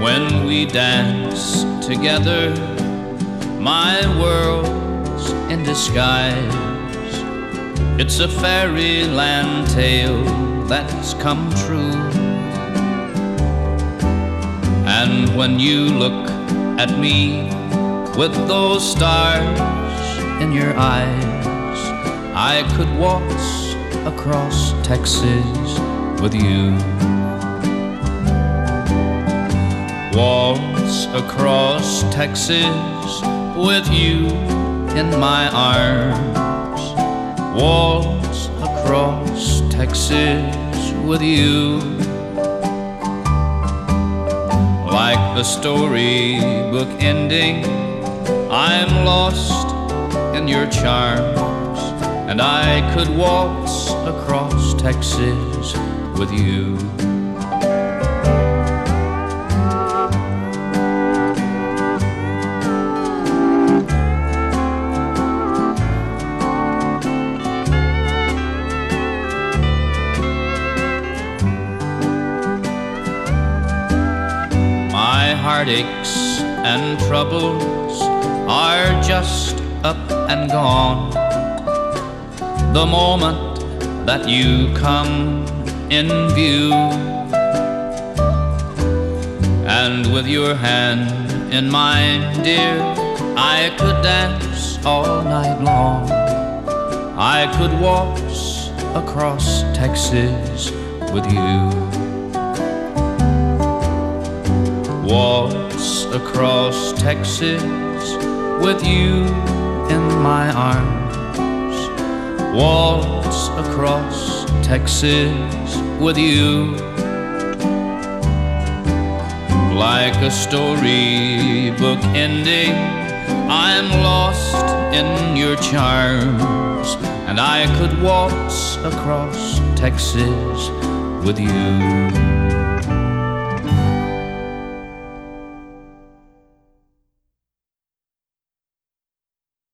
When we dance together, my world's in disguise. It's a fairyland tale that's come true. And when you look at me with those stars in your eyes, I could waltz across Texas with you. Waltz across Texas with you in my arms. Waltz across Texas with you. Like the storybook ending, I'm lost in your charms, and I could waltz across Texas with you. My heartaches and troubles are just up and gone the moment that you come in view. And with your hand in mine, dear, I could dance all night long. I could waltz across Texas with you. Waltz across Texas with you in my arms. Waltz across Texas with you. Like a storybook ending, I'm lost in your charms, and I could waltz across Texas with you.